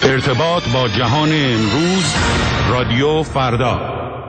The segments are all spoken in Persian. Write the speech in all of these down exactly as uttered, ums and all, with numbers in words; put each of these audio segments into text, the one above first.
ارتباط با جهان امروز، رادیو فردا.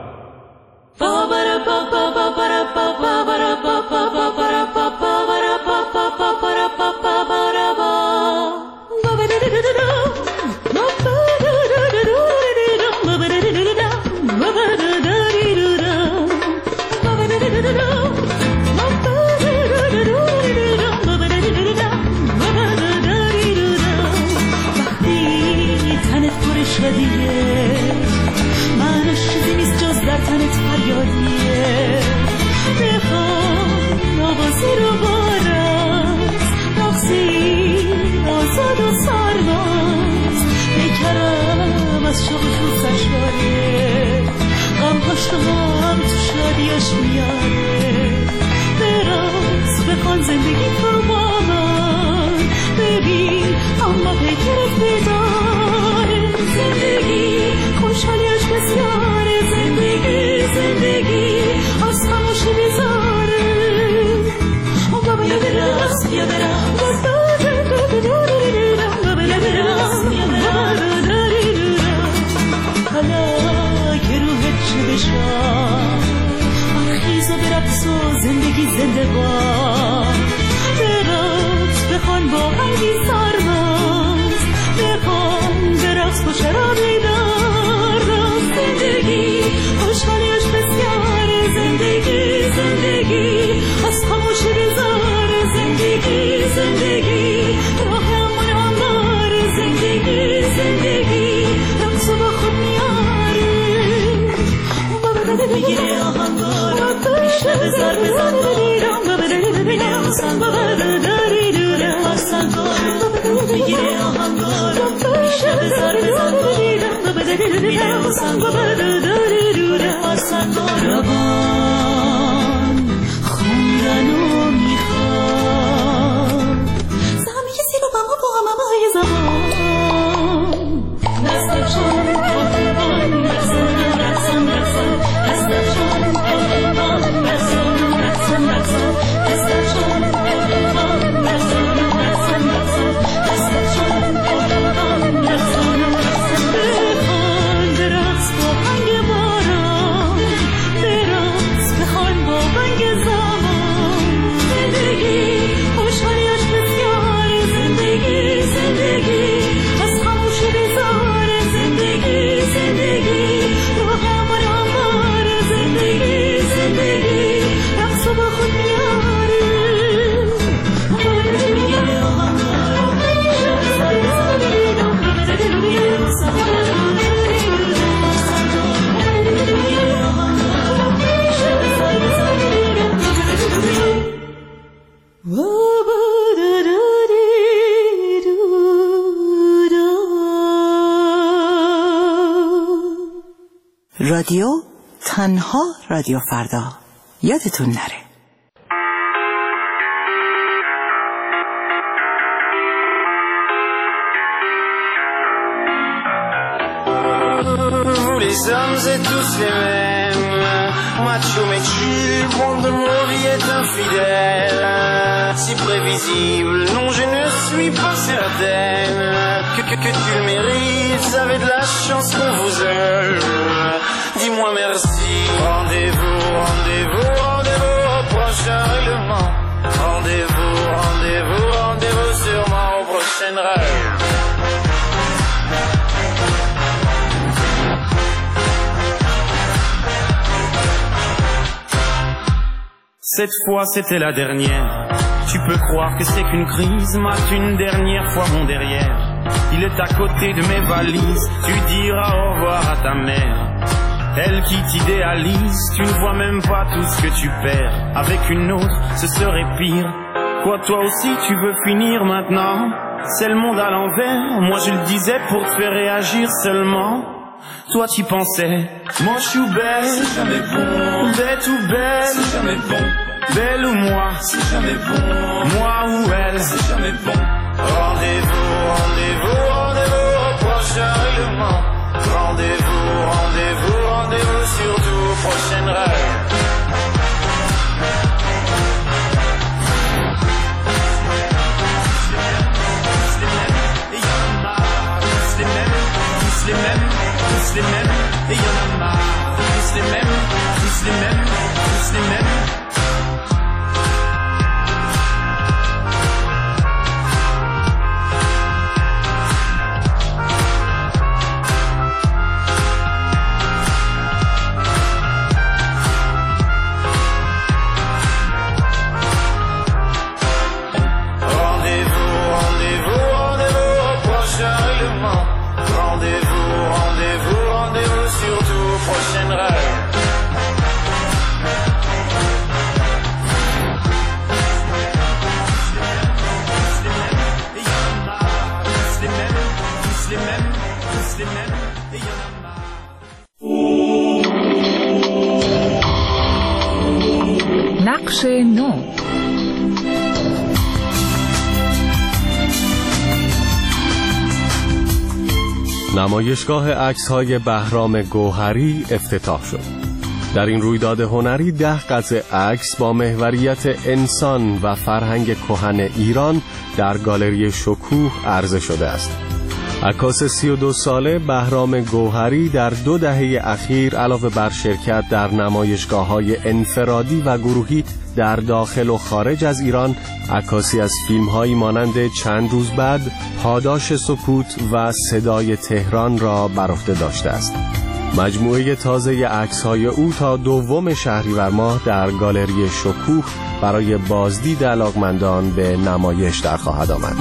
رادیو تنها رادیو فردا، یادتون نره. Vous les hommes êtes tous les mêmes, macho mais tu, bon de nos vies est infidèle, si prévisible, non je ne suis pas certaine que, que, que tu le mérites, vous avez de la chance qu'on vous aime, dis-moi merci. Rendez-vous, rendez-vous, rendez-vous au prochain règlement, rendez-vous, rendez-vous, rendez-vous sûrement au prochain rêve. Cette fois c'était la dernière. Tu peux croire que c'est qu'une crise, mate une dernière fois mon derrière. Il est à côté de mes valises, tu diras au revoir à ta mère. Elle qui t'idéalise, tu ne vois même pas tout ce que tu perds. Avec une autre, ce serait pire. Quoi, toi aussi tu veux finir maintenant? C'est le monde à l'envers, moi je le disais pour te faire réagir seulement. Toi t'y pensais, moi je suis belle, c'est jamais bon. Bête ou belle, c'est jamais bon. Belle ou moi, c'est jamais bon. Moi ou elle, c'est jamais bon. Rendez-vous, rendez-vous, rendez-vous au prochain règlement. Rendez-vous, rendez-vous, rendez-vous surtout au prochain rêve. C'est les mêmes, tous les mêmes, tous les mêmes, et y en a marre. Tous les mêmes, tous les mêmes, tous les mêmes. نقش نو. نمایشگاه عکس‌های بهرام گوهری افتتاح شد. در این رویداد هنری ده قطعه عکس با محوریت انسان و فرهنگ کهن ایران در گالری شکوه عرضه شده است. عکاس سی و دو ساله بهرام گوهری در دو دهه اخیر علاوه بر شرکت در نمایشگاه‌های انفرادی و گروهی در داخل و خارج از ایران، عکاسی از فیلم‌هایی مانند چند روز بعد، پاداش سکوت و صدای تهران را بر عهده داشته است. مجموعه تازه عکس‌های او تا دوم شهریور ماه در گالری شکوه برای بازدید علاقمندان به نمایش در خواهد آمد.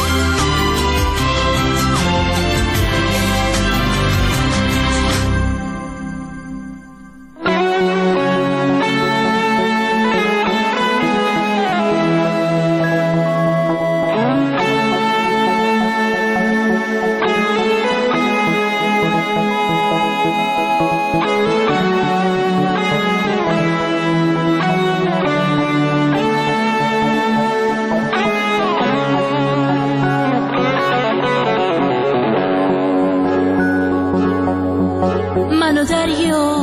منو دریا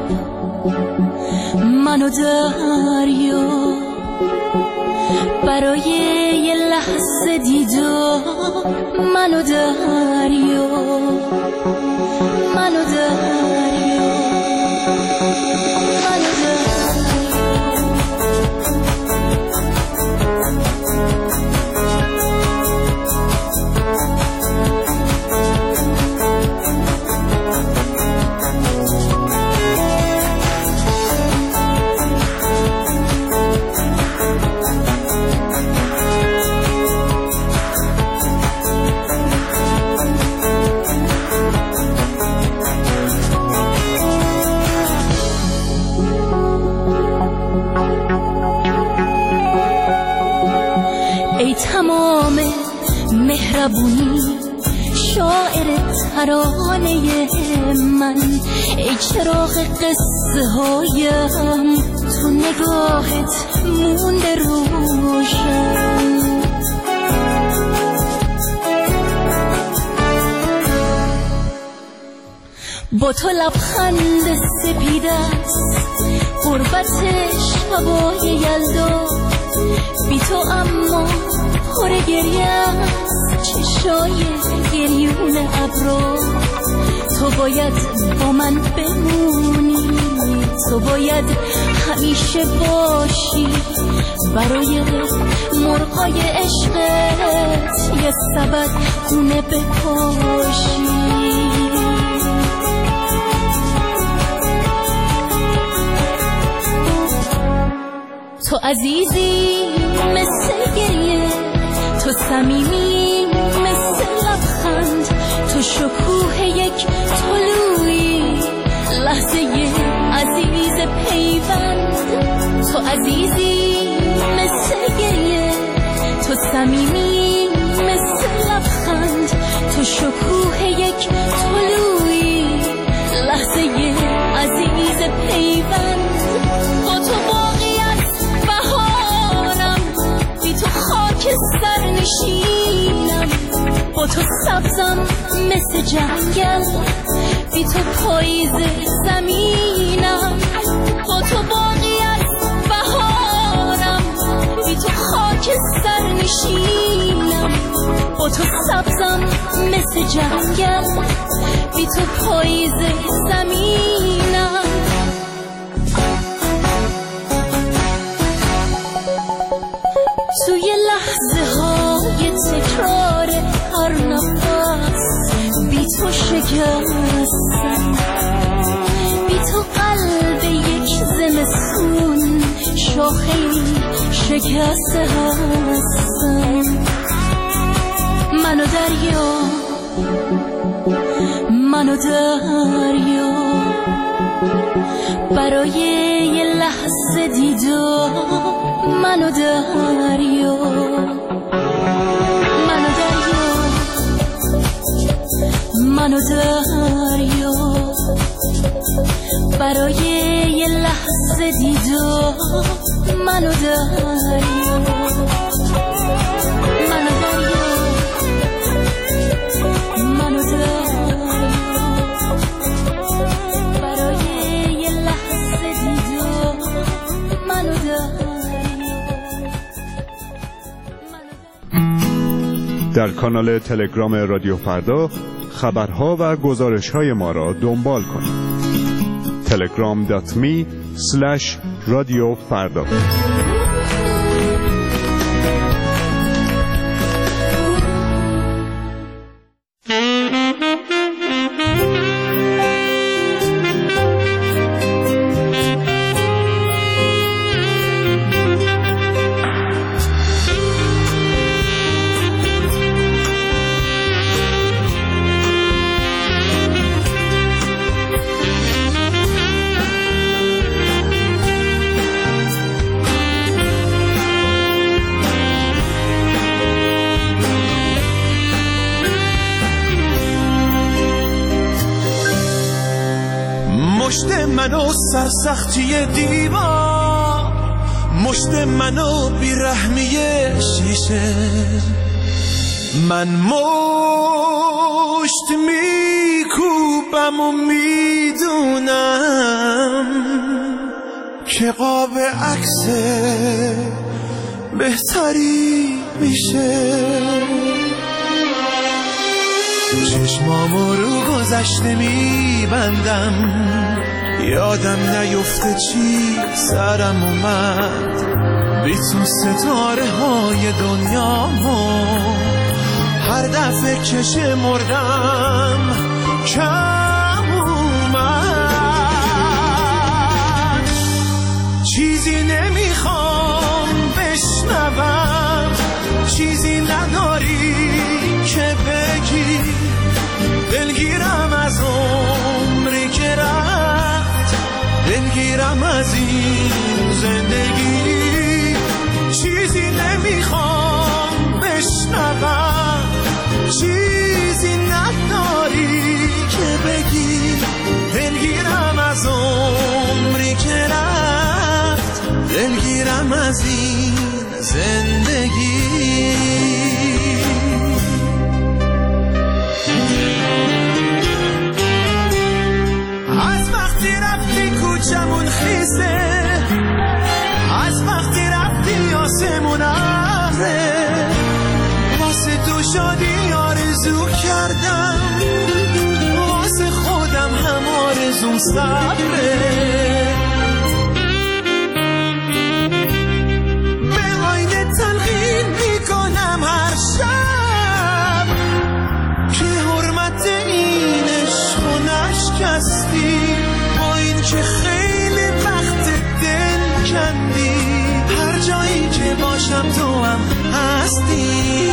منو دریا برای یه لحظه دیدار منو دریا منو دریا منو تمام مهربونی شاعر ترانه من، ای چراغ قصه هایم تو نگاهت مونده روشن. با تو لبخند سپیدست غربت شبای یلدا، بی تو اما پر گریم چشای گریون ابرو. تو باید با من بمونی، تو باید همیشه باشی، برای مرغای عشقت یه سبد خونه بپاشی. تو عزیزی مثل گریه، تو صمیمی مثل لبخند، تو شکوه یک طلوعی، لحظه عزیز پیوند. تو عزیزی مثل گریه، تو صمیمی مثل لبخند، تو شکوه یک طلوعی، لحظه عزیز پیوند. با تو باقی از بهارم، بی تو خاک سر نشینم، با تو سبزم مثل جنگل، بی تو پاییز زمینم. با تو باقی از بهارم، بی تو خاک سر نشینم، با تو سبزم مثل جنگل، بی تو پاییز زمینم. توی لحظه های تکرار هر نفس بی تو شکستم، بی تو قلب یک زمستون شاخه‌ای شکسته هستم. منو دریا، منو دریا، برای یه لحظه دیدار منو دریا، منو دریا، منو دریا، برای یه لحظه دیدار منو دریا، منو دریا، منو دریا، برای یه لحظه دیدار منو دریا. در کانال تلگرام رادیو فردا خبرها و گزارش‌های ما را دنبال کنید. تلگرام دات می اسلش رادیو فردا. مشت منو سرسختی دیوار، مشت منو بیرحمی شیشه، من مشت میکوبم و میدونم که قاب عکس بهتری میشه. چشمامو رو گذشته میبندم، یادم نیفته چی سرم اومد، بی تو ستاره های دنیامو هر دفعه که شمردم کم اومد. چیزی نمیخوام بشنوم، چیزی نداری که بگی، دلگیرم از عمری که رفت، دلگیرم از این زندگی. چیزی نمیخوام بشنوم، چیزی نداری که بگی، دلگیرم از عمری که رفت، دلگیرم از این زندگی. کوچمون خیسه، از وقتی رفتی آسمون ابره، واسه تو شادی آرزو کردم، واسه خودم هم آرزوم صبره. به آینه تلقین میکنم هر شب که حرمت این عشق و نشکستی، که خیلی وقت دل کندی، هر جایی که باشم تو هم هستی.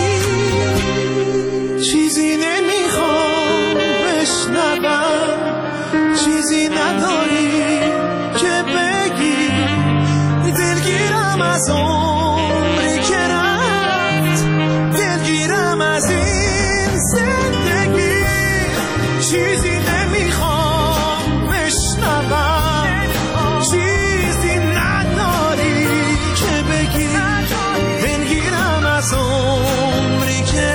چیزی نمیخوام بشنوم، چیزی نداری که بگی، دلگیرم از عمری که رفت، دلگیرم از این زندگی. چیزی نمیخوام بشنوم، چیزی نداری که بگی، دلگیرم از عمری که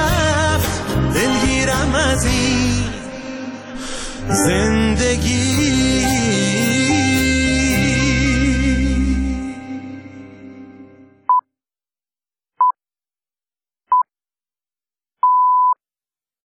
رفت، دلگیرم از این زندگی.